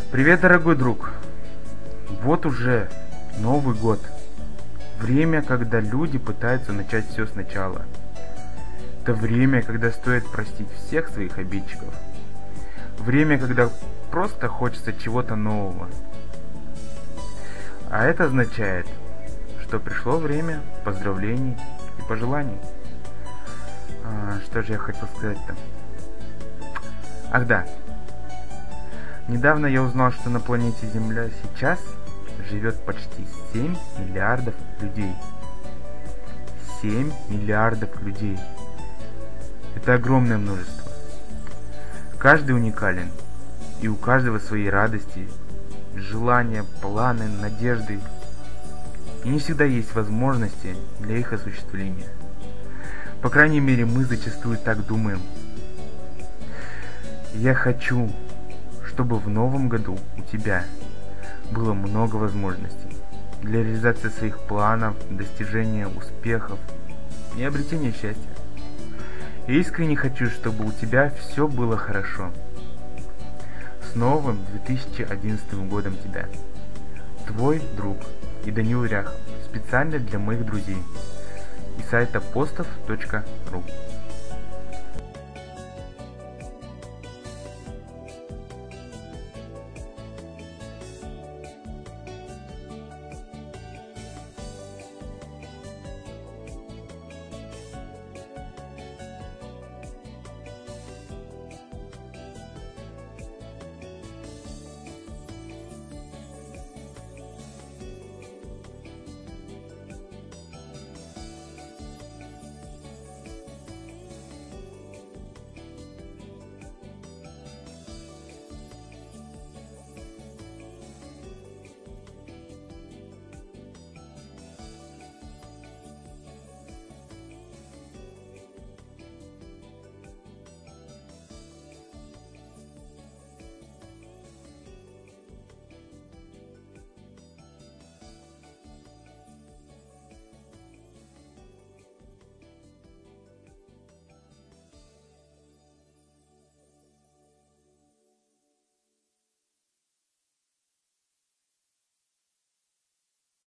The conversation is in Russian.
Привет, дорогой друг! Вот уже Новый год. Время, когда люди пытаются начать все сначала. Это время, когда стоит простить всех своих обидчиков. Время, когда просто хочется чего-то нового. А это означает, что пришло время поздравлений и пожеланий. Что же я хотел сказать-то? Ах да, недавно я узнал, что на планете Земля сейчас живет почти 7 миллиардов людей. 7 миллиардов людей. Это огромное множество. Каждый уникален, и у каждого свои радости, желания, планы, надежды. И не всегда есть возможности для их осуществления. По крайней мере, мы зачастую так думаем. Я хочу, чтобы в новом году у тебя было много возможностей для реализации своих планов, достижения успехов и обретения счастья. Я искренне хочу, чтобы у тебя все было хорошо. С новым 2011 годом тебя. Твой друг и Данил Ряхов. Специально для моих друзей. И сайта postov.ru.